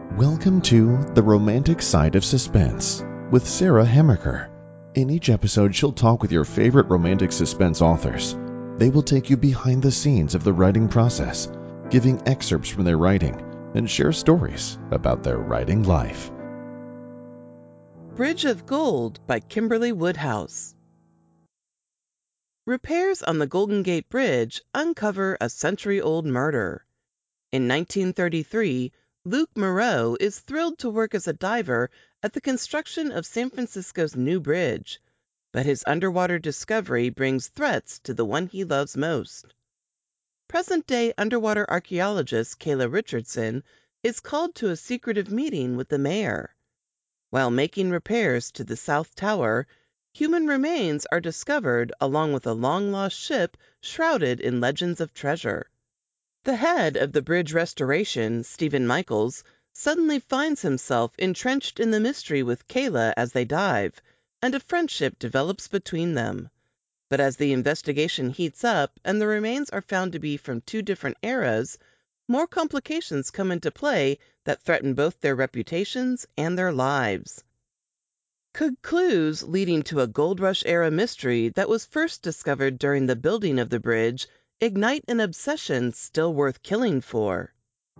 Welcome to The Romantic Side of Suspense with Sarah Hamaker. In each episode, she'll talk with your favorite romantic suspense authors. They will take you behind the scenes of the writing process, giving excerpts from their writing, and share stories about their writing life. Bridge of Gold by Kimberly Woodhouse. Repairs on the Golden Gate Bridge uncover a century-old murder. In 1933, Luc Moreau is thrilled to work as a diver at the construction of San Francisco's new bridge, but his underwater discovery brings threats to the one he loves most. Present-day underwater archaeologist Kayla Richardson is called to a secretive meeting with the mayor. While making repairs to the South Tower, human remains are discovered along with a long-lost ship shrouded in legends of treasure. The head of the bridge restoration, Stephen Michaels, suddenly finds himself entrenched in the mystery with Kayla as they dive, and a friendship develops between them. But as the investigation heats up and the remains are found to be from two different eras, more complications come into play that threaten both their reputations and their lives. Could clues leading to a Gold Rush-era mystery that was first discovered during the building of the bridge ignite an obsession still worth killing for?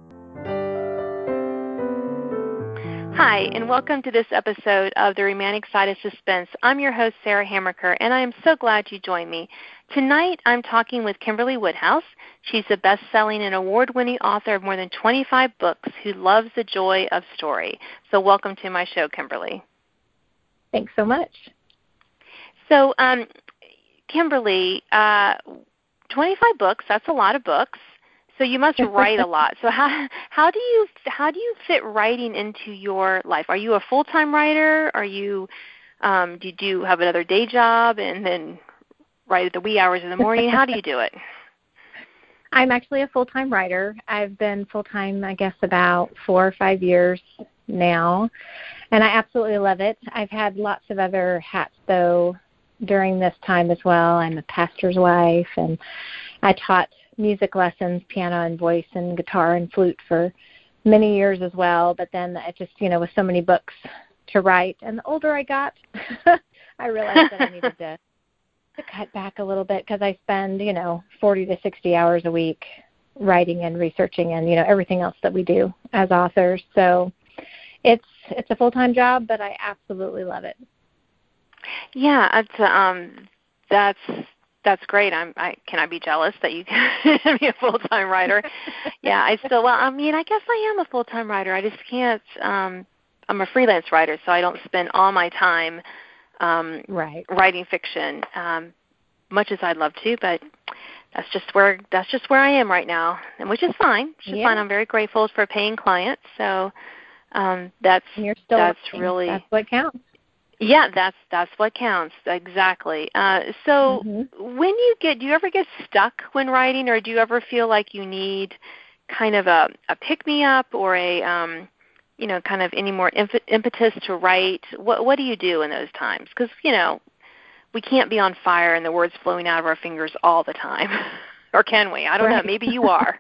Hi, and welcome to this episode of The Romantic Side of Suspense. I'm your host, Sarah Hamaker, and I am so glad you joined me. Tonight, I'm talking with Kimberly Woodhouse. She's a best-selling and award-winning author of more than 25 books who loves the joy of story. So welcome to my show, Kimberly. Thanks so much. So, Kimberly, 25 books, that's a lot of books. So you must write a lot. So how do you fit writing into your life? Are you a full-time writer? Do you have another day job and then write at the wee hours in the morning? How do you do it? I'm actually a full-time writer. I've been full-time, I guess, about 4 or 5 years now, and I absolutely love it. I've had lots of other hats, though, during this time as well. I'm a pastor's wife, and I taught music lessons, piano and voice and guitar and flute for many years as well. But then I just, with so many books to write, and the older I got, I realized that I needed to cut back a little bit because I spend, 40 to 60 hours a week writing and researching and, everything else that we do as authors. So it's a full-time job, but I absolutely love it. Yeah, that's great. Can I be jealous that you can be a full-time writer? Yeah, I guess I am a full-time writer. I just can't. I'm a freelance writer, so I don't spend all my time writing fiction, much as I'd love to. But that's just where I am right now, and which is fine. Fine. I'm very grateful for paying clients. So that's really that's what counts. Yeah, that's what counts, exactly. So when do you ever get stuck when writing, or do you ever feel like you need kind of a pick-me-up or a, kind of any more impetus to write? What do you do in those times? Because, we can't be on fire and the words flowing out of our fingers all the time. Or can we? I don't know. Maybe you are.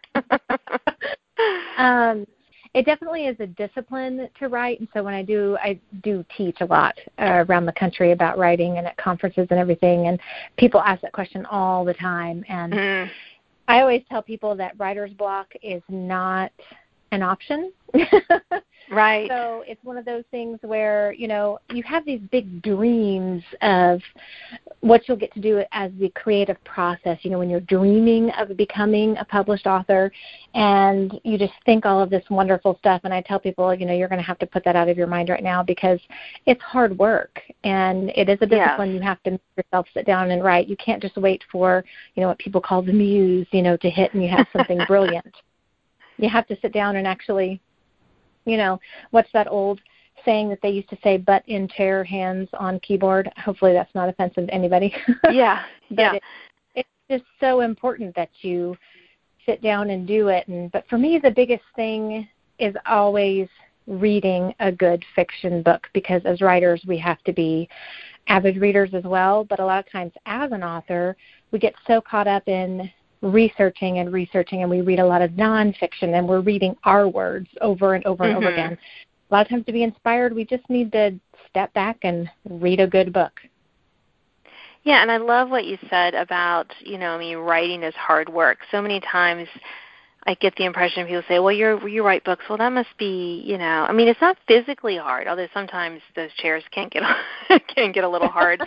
It definitely is a discipline to write, and so when I do teach a lot around the country about writing and at conferences and everything, and people ask that question all the time, and I always tell people that writer's block is not an option. Right. So it's one of those things where, you have these big dreams of what you'll get to do as the creative process, when you're dreaming of becoming a published author, and you just think all of this wonderful stuff. And I tell people, you're going to have to put that out of your mind right now because it's hard work, and it is a discipline. You have to make yourself sit down and write. You can't just wait for, what people call the muse, to hit and you have something brilliant. You have to sit down and actually, what's that old saying that they used to say, butt in chair, hands on keyboard? Hopefully that's not offensive to anybody. Yeah, but it's just so important that you sit down and do it. But for me, the biggest thing is always reading a good fiction book, because as writers, we have to be avid readers as well. But a lot of times as an author, we get so caught up in researching and researching, and we read a lot of nonfiction, and we're reading our words over and over and over again. A lot of times to be inspired, we just need to step back and read a good book. Yeah, and I love what you said about, writing is hard work. So many times I get the impression people say, well, you write books. Well, that must be, it's not physically hard, although sometimes those chairs can get a little hard.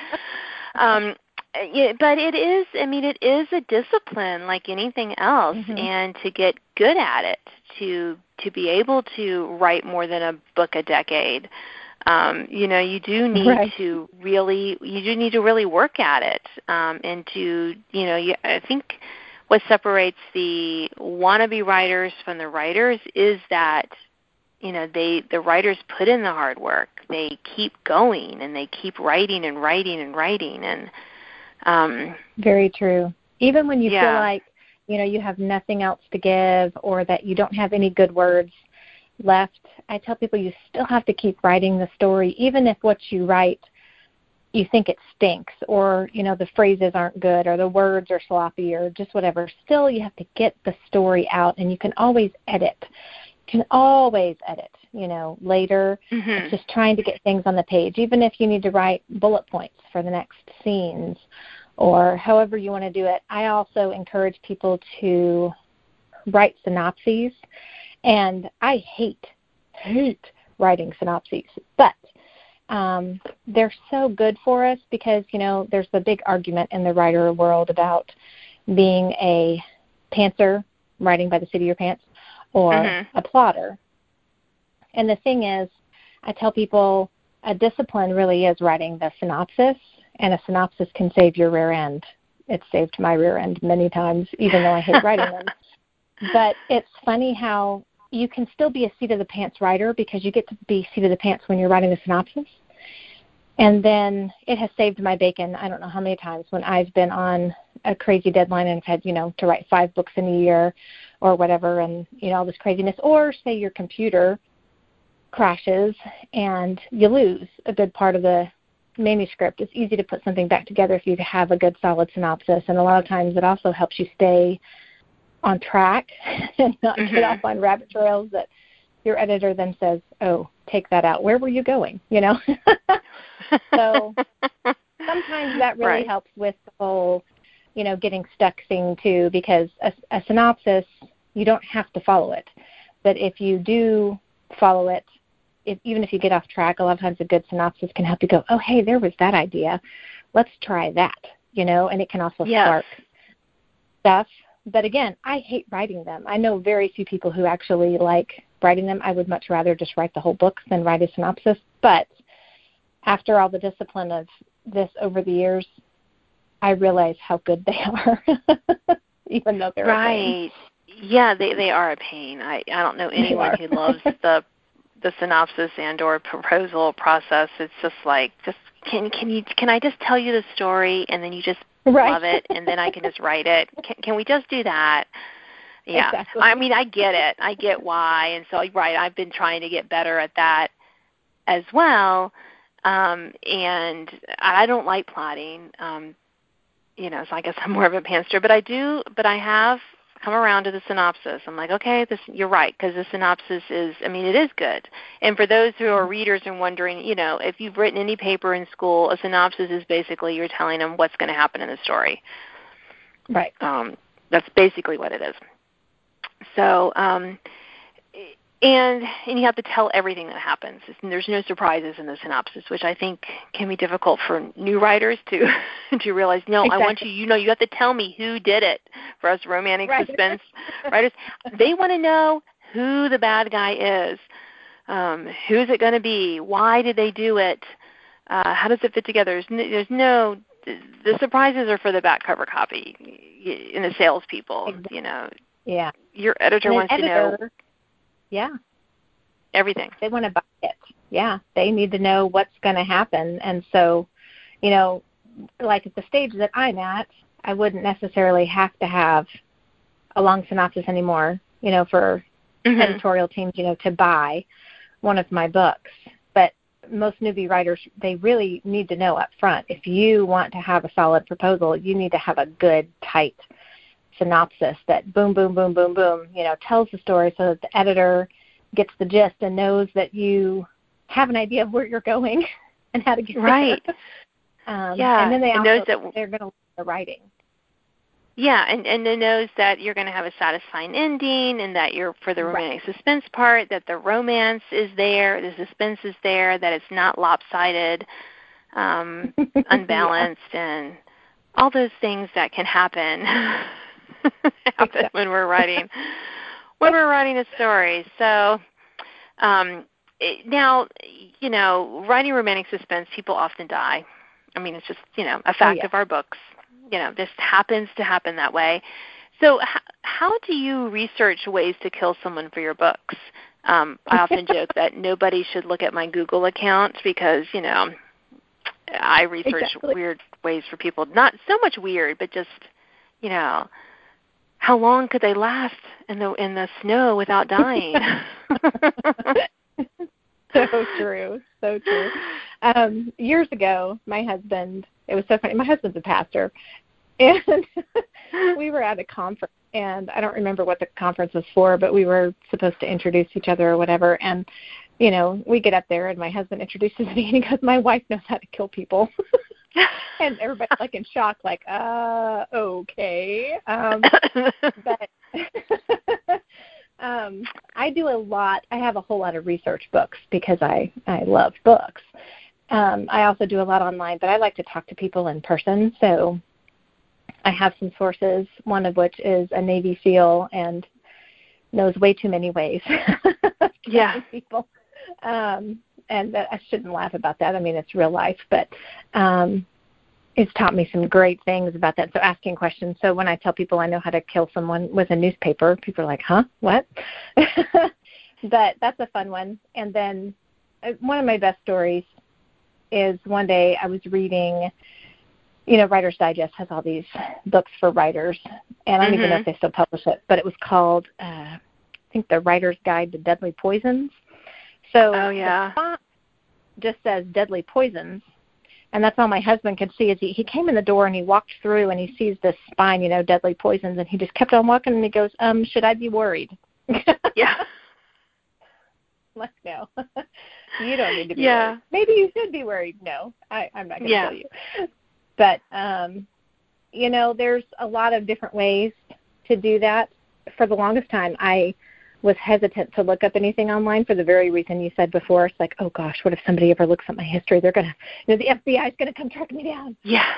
But it is a discipline like anything else, and to get good at it, to be able to write more than a book a decade, you do need to really work at it, and to, I think what separates the wannabe writers from the writers is that, the writers put in the hard work. They keep going, and they keep writing and writing and writing, and very true. Even when you feel like, you have nothing else to give, or that you don't have any good words left, I tell people you still have to keep writing the story, even if what you write, you think it stinks, or, the phrases aren't good, or the words are sloppy, or just whatever. Still, you have to get the story out, and you can always edit. Later. It's just trying to get things on the page, even if you need to write bullet points for the next scenes, or however you want to do it. I also encourage people to write synopses, and I hate writing synopses, but they're so good for us because, there's the big argument in the writer world about being a pantser, writing by the seat of your pants, or a plotter. And the thing is, I tell people a discipline really is writing the synopsis, and a synopsis can save your rear end. It's saved my rear end many times, even though I hate writing them. But it's funny how you can still be a seat-of-the-pants writer because you get to be seat-of-the-pants when you're writing the synopsis. And then it has saved my bacon, I don't know how many times, when I've been on a crazy deadline and have had, to write 5 books in a year or whatever, and, all this craziness. Or say your computer crashes and you lose a good part of the manuscript. It's easy to put something back together if you have a good solid synopsis, and a lot of times it also helps you stay on track and not get off on rabbit trails that your editor then says, oh, take that out. Where were you going? So sometimes that really helps with the whole, getting stuck thing too, because a synopsis, you don't have to follow it. But if you do follow it, even if you get off track, a lot of times a good synopsis can help you go, oh, hey, there was that idea. Let's try that, and it can also spark stuff. But again, I hate writing them. I know very few people who actually like writing them. I would much rather just write the whole book than write a synopsis. But after all the discipline of this over the years, I realize how good they are, even though they're a pain. Yeah, they are a pain. I don't know anyone who loves the synopsis and or proposal process. It's just like, can I just tell you the story and then you just love it and then I can just write it? Can we just do that? Yeah. Exactly. I get it. I get why. And so I've been trying to get better at that as well. And I don't like plotting. So I guess I'm more of a pantser, but I have come around to the synopsis. I'm like, okay, you're right, because the synopsis is, it is good. And for those who are readers and wondering, if you've written any paper in school, a synopsis is basically you're telling them what's going to happen in the story. Right. That's basically what it is. So, and you have to tell everything that happens. There's no surprises in the synopsis, which I think can be difficult for new writers to realize. No, exactly. I want you. You have to tell me who did it. For us romantic suspense writers, they want to know who the bad guy is. Who's it going to be? Why did they do it? How does it fit together? The surprises are for the back cover copy and the salespeople. Exactly. Yeah. Your editor wants to know. Yeah. Everything. They want to buy it. Yeah. They need to know what's going to happen. And so, like at the stage that I'm at, I wouldn't necessarily have to have a long synopsis anymore, for editorial teams, to buy one of my books. But most newbie writers, they really need to know up front, if you want to have a solid proposal, you need to have a good, tight synopsis that boom, boom, boom, boom, boom, tells the story so that the editor gets the gist and knows that you have an idea of where you're going and how to get right. there. Yeah, and then they knows also, that they're going to learn the writing. Yeah, and it knows that you're going to have a satisfying ending, and that you're, for the romantic suspense part, that the romance is there, the suspense is there, that it's not lopsided, unbalanced, and all those things that can happen when we're writing a story. So now, writing romantic suspense, people often die. I mean, it's just a fact of our books. This happens to happen that way. So how do you research ways to kill someone for your books? I often joke that nobody should look at my Google account because, I research weird ways for people. Not so much weird, but just, how long could they last in the snow without dying? So true. So true. Years ago, my husband, it was so funny, my husband's a pastor, and we were at a conference, and I don't remember what the conference was for, but we were supposed to introduce each other or whatever, and, we get up there, and my husband introduces me, and he goes, my wife knows how to kill people. And everybody's like in shock, like, okay. But I do a lot. I have a whole lot of research books because I love books. I also do a lot online, but I like to talk to people in person. So I have some sources, one of which is a Navy SEAL and knows way too many ways to people. And I shouldn't laugh about that. I mean, it's real life, but it's taught me some great things about that. So asking questions. So when I tell people I know how to kill someone with a newspaper, people are like, huh, what? But that's a fun one. And then one of my best stories is one day I was reading, Writer's Digest has all these books for writers, and I don't even know if they still publish it, but it was called, I think, The Writer's Guide to Deadly Poisons. So the font just says Deadly Poisons, and that's all my husband could see. Is he came in the door and he walked through and he sees this spine, Deadly Poisons, and he just kept on walking and he goes, should I be worried? Yeah. Like, no. You don't need to be worried. Maybe you should be worried. No, I'm not going to tell you. But, there's a lot of different ways to do that. For the longest time, I was hesitant to look up anything online for the very reason you said before. It's like, oh, gosh, what if somebody ever looks at my history? They're going to, the FBI is going to come track me down. Yeah.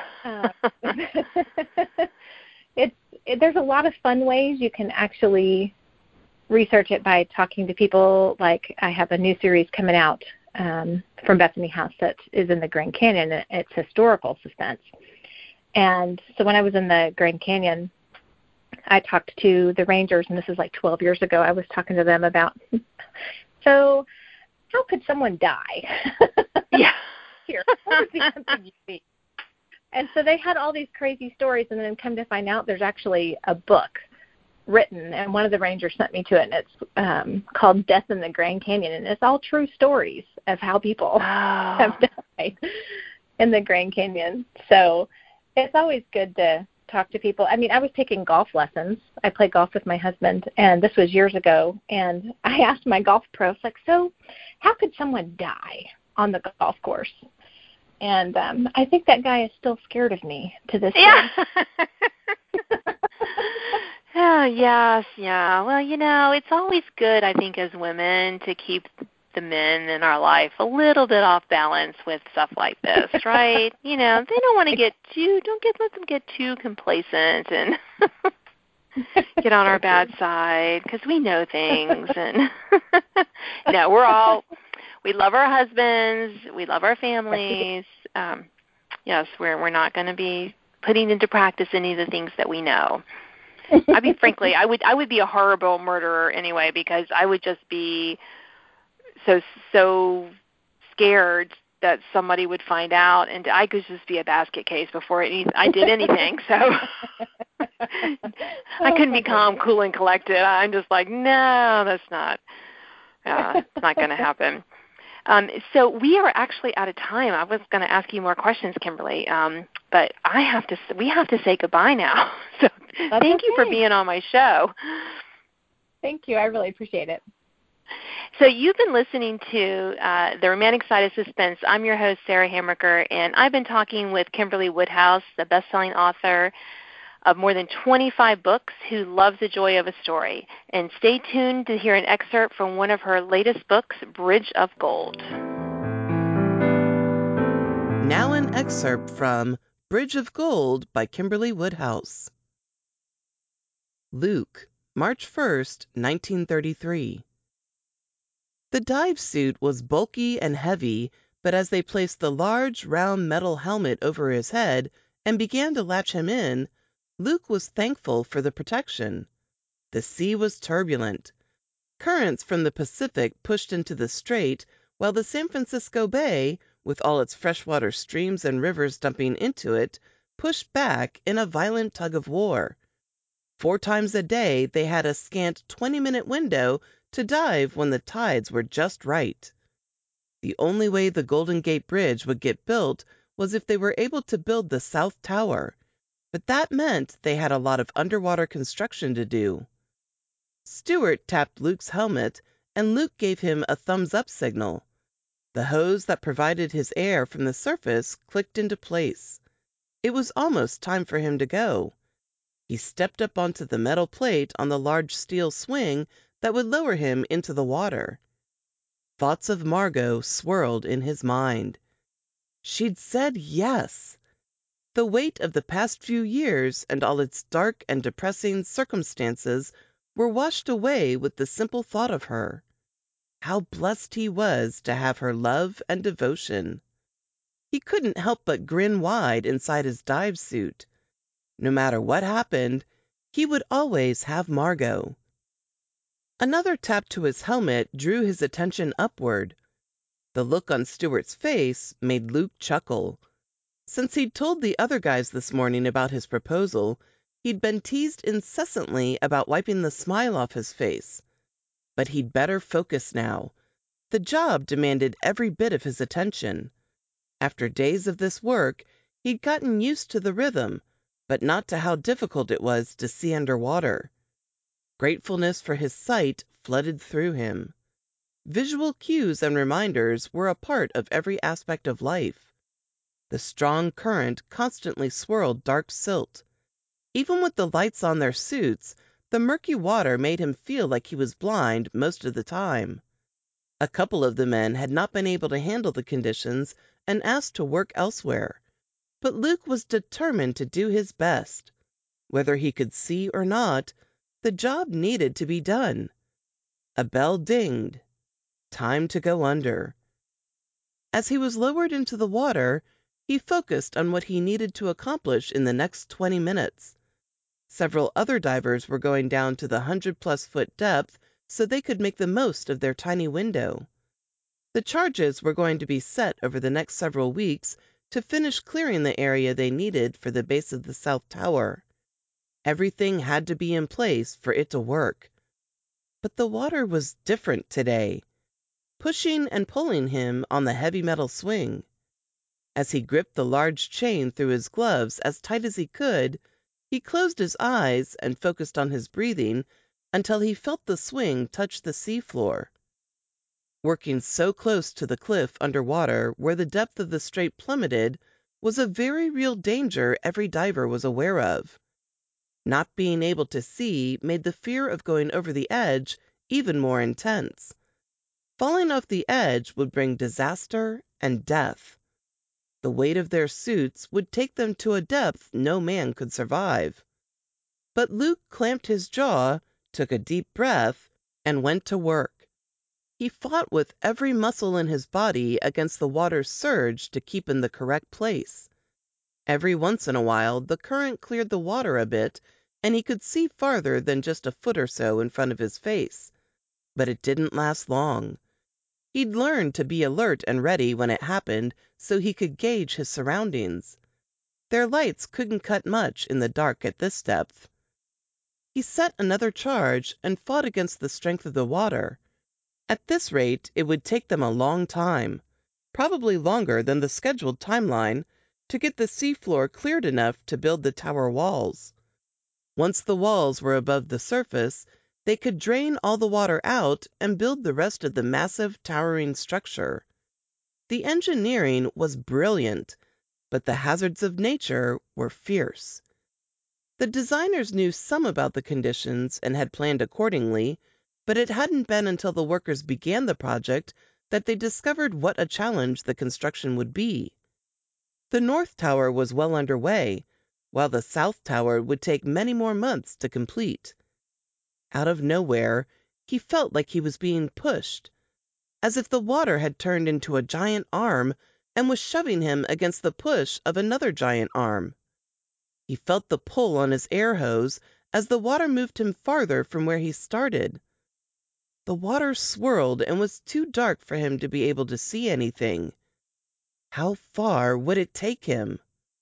There's a lot of fun ways you can actually research it by talking to people. Like I have a new series coming out from Bethany House that is in the Grand Canyon. It's historical suspense. And so when I was in the Grand Canyon, I talked to the rangers, and this is like 12 years ago. I was talking to them about, so how could someone die? Yeah. Here, what would be something you see? And so they had all these crazy stories, and then come to find out there's actually a book written, and one of the rangers sent me to it, and it's called Death in the Grand Canyon, and it's all true stories of how people have died in the Grand Canyon. So it's always good to talk to people. I mean, I was taking golf lessons. I play golf with my husband, and this was years ago, and I asked my golf pro, like, so how could someone die on the golf course? And I think that guy is still scared of me to this day. Yes. Well, it's always good, I think, as women to keep the men in our life a little bit off balance with stuff like this, right? They don't want to let them get too complacent and get on our bad side, because we know things. And we love our husbands, we love our families. Yes, we're not going to be putting into practice any of the things that we know. I mean, frankly, I would be a horrible murderer anyway, because I would just be so scared that somebody would find out, and I could just be a basket case before I did anything. So I couldn't be calm, cool, and collected. I'm just like, no, that's not. It's not going to happen. So we are actually out of time. I was going to ask you more questions, Kimberly, but we have to say goodbye now. So thank you for being on my show. Thank you. I really appreciate it. So you've been listening to The Romantic Side of Suspense. I'm your host, Sarah Hammaker, and I've been talking with Kimberly Woodhouse, the best-selling author of more than 25 books, who loves the joy of a story. And stay tuned to hear an excerpt from one of her latest books, Bridge of Gold. Now an excerpt from Bridge of Gold by Kimberly Woodhouse. Luke, March 1st, 1933. The dive suit was bulky and heavy, but as they placed the large, round metal helmet over his head and began to latch him in, Luke was thankful for the protection. The sea was turbulent. Currents from the Pacific pushed into the strait, while the San Francisco Bay, with all its freshwater streams and rivers dumping into it, pushed back in a violent tug-of-war. 4 times a day they had a scant 20-minute window to dive when the tides were just right. The only way the Golden Gate Bridge would get built was if they were able to build the South Tower, but that meant they had a lot of underwater construction to do. Stewart tapped Luke's helmet, and Luke gave him a thumbs-up signal. The hose that provided his air from the surface clicked into place. It was almost time for him to go. He stepped up onto the metal plate on the large steel swing that would lower him into the water. Thoughts of Margot swirled in his mind. She'd said yes. The weight of the past few years and all its dark and depressing circumstances were washed away with the simple thought of her. How blessed he was to have her love and devotion. He couldn't help but grin wide inside his dive suit. No matter what happened, he would always have Margot. Another tap to his helmet drew his attention upward. The look on Stewart's face made Luke chuckle. Since he'd told the other guys this morning about his proposal, he'd been teased incessantly about wiping the smile off his face. But he'd better focus now. The job demanded every bit of his attention. After days of this work, he'd gotten used to the rhythm, but not to how difficult it was to see underwater. Gratefulness for his sight flooded through him. Visual cues and reminders were a part of every aspect of life. The strong current constantly swirled dark silt. Even with the lights on their suits, the murky water made him feel like he was blind most of the time. A couple of the men had not been able to handle the conditions and asked to work elsewhere. But Luke was determined to do his best. Whether he could see or not, the job needed to be done. A bell dinged. Time to go under. As he was lowered into the water, he focused on what he needed to accomplish in the next 20 minutes. Several other divers were going down to the 100-plus foot depth so they could make the most of their tiny window. The charges were going to be set over the next several weeks to finish clearing the area they needed for the base of the South Tower. Everything had to be in place for it to work. But the water was different today, pushing and pulling him on the heavy metal swing. As he gripped the large chain through his gloves as tight as he could, he closed his eyes and focused on his breathing until he felt the swing touch the seafloor. Working so close to the cliff underwater where the depth of the strait plummeted was a very real danger every diver was aware of. Not being able to see made the fear of going over the edge even more intense. Falling off the edge would bring disaster and death. The weight of their suits would take them to a depth no man could survive. But Luke clamped his jaw, took a deep breath, and went to work. He fought with every muscle in his body against the water's surge to keep in the correct place. Every once in a while, the current cleared the water a bit, and he could see farther than just a foot or so in front of his face. But it didn't last long. He'd learned to be alert and ready when it happened so he could gauge his surroundings. Their lights couldn't cut much in the dark at this depth. He set another charge and fought against the strength of the water. At this rate, it would take them a long time, probably longer than the scheduled timeline, to get the seafloor cleared enough to build the tower walls. Once the walls were above the surface, they could drain all the water out and build the rest of the massive towering structure. The engineering was brilliant, but the hazards of nature were fierce. The designers knew some about the conditions and had planned accordingly, but it hadn't been until the workers began the project that they discovered what a challenge the construction would be. The North Tower was well underway, while the South Tower would take many more months to complete. Out of nowhere, he felt like he was being pushed, as if the water had turned into a giant arm and was shoving him against the push of another giant arm. He felt the pull on his air hose as the water moved him farther from where he started. The water swirled and was too dark for him to be able to see anything. How far would it take him?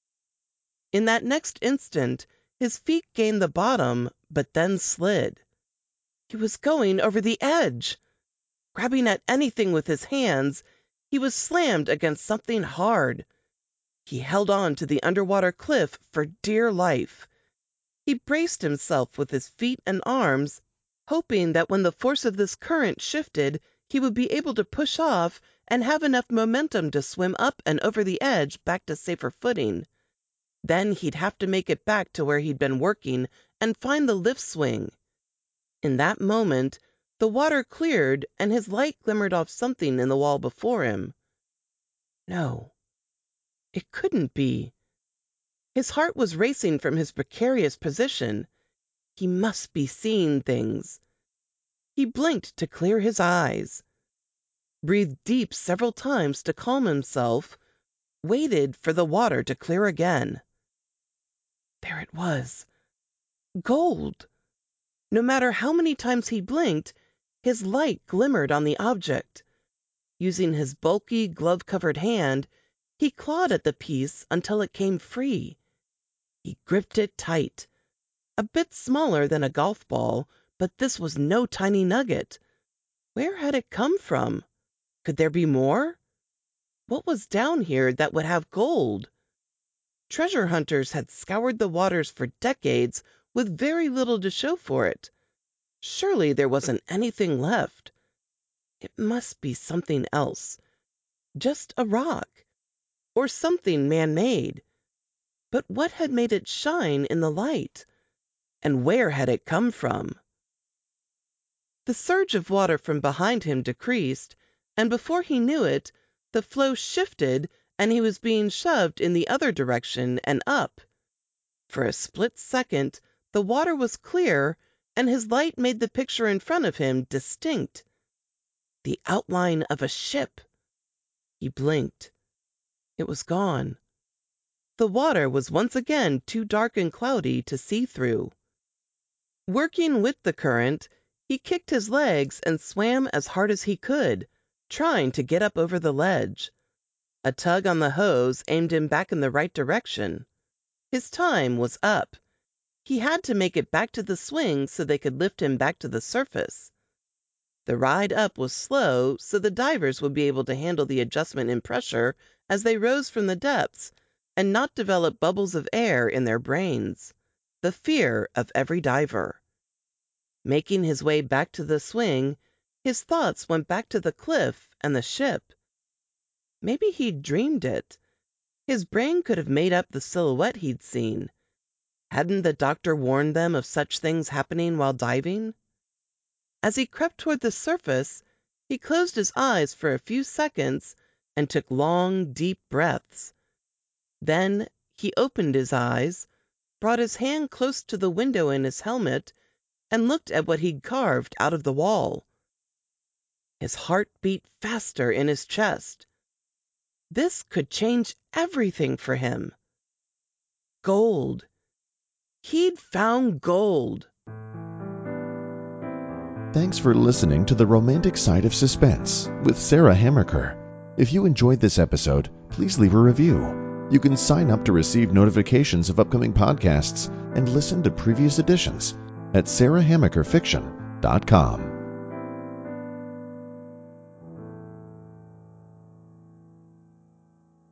In that next instant, his feet gained the bottom, but then slid. He was going over the edge. Grabbing at anything with his hands, he was slammed against something hard. He held on to the underwater cliff for dear life. He braced himself with his feet and arms, hoping that when the force of this current shifted, he would be able to push off and have enough momentum to swim up and over the edge back to safer footing. Then he'd have to make it back to where he'd been working and find the lift swing. In that moment, the water cleared and his light glimmered off something in the wall before him. No, it couldn't be. His heart was racing from his precarious position. He must be seeing things. He blinked to clear his eyes, breathed deep several times to calm himself, waited for the water to clear again. There it was. Gold. No matter how many times he blinked, his light glimmered on the object. Using his bulky, glove-covered hand, he clawed at the piece until it came free. He gripped it tight. A bit smaller than a golf ball, but this was no tiny nugget. Where had it come from? Could there be more? What was down here that would have gold? Treasure hunters had scoured the waters for decades with very little to show for it. Surely there wasn't anything left. It must be something else. Just a rock. Or something man-made. But what had made it shine in the light? And where had it come from? The surge of water from behind him decreased, and before he knew it, the flow shifted and he was being shoved in the other direction and up. For a split second, the water was clear, and his light made the picture in front of him distinct. The outline of a ship. He blinked. It was gone. The water was once again too dark and cloudy to see through. Working with the current, he kicked his legs and swam as hard as he could, trying to get up over the ledge. A tug on the hose aimed him back in the right direction. His time was up. He had to make it back to the swing so they could lift him back to the surface. The ride up was slow, so the divers would be able to handle the adjustment in pressure as they rose from the depths and not develop bubbles of air in their brains, the fear of every diver. Making his way back to the swing, his thoughts went back to the cliff and the ship. Maybe he'd dreamed it. His brain could have made up the silhouette he'd seen. Hadn't the doctor warned them of such things happening while diving? As he crept toward the surface, he closed his eyes for a few seconds and took long, deep breaths. Then he opened his eyes, brought his hand close to the window in his helmet, and looked at what he'd carved out of the wall. His heart beat faster in his chest. This could change everything for him. Gold. He'd found gold. Thanks for listening to The Romantic Side of Suspense with Sarah Hammaker. If you enjoyed this episode, please leave a review. You can sign up to receive notifications of upcoming podcasts and listen to previous editions at sarahhammakerfiction.com.